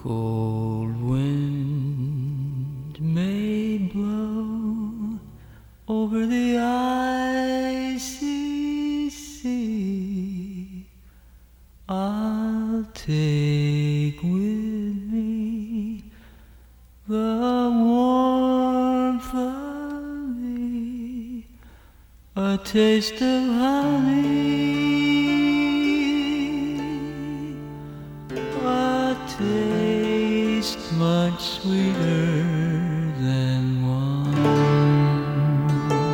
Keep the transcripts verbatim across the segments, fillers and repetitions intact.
Cold wind may blow over the icy sea. I'll take with me the warmth of thee, a taste of honey, a taste much sweeter than wine.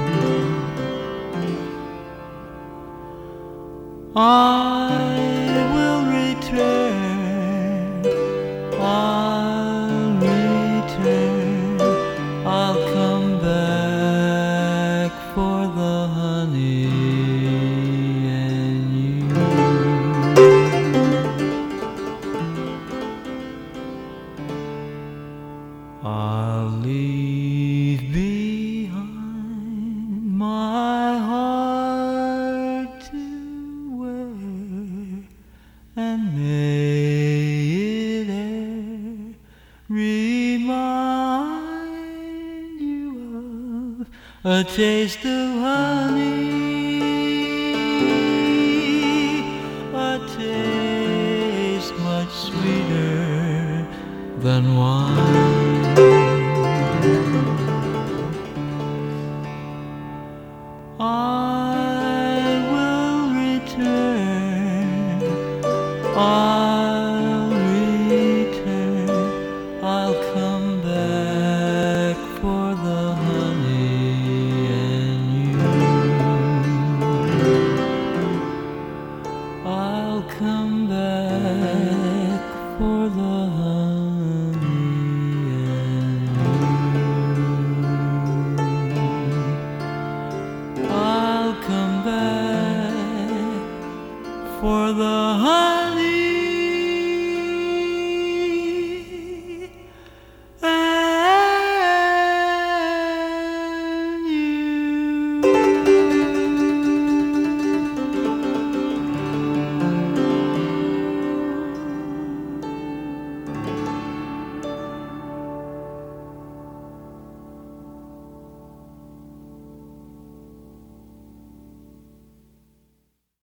I will return, I'll return, I'll come back for the honey and you. I'll leave behind my heart to wear, and may it e'er remind you of a taste of honey, a taste much sweeter than wine. I will return, I'll return, I'll come back for the honey and you. I'll come back for the honey and you. I'll come back for the honey.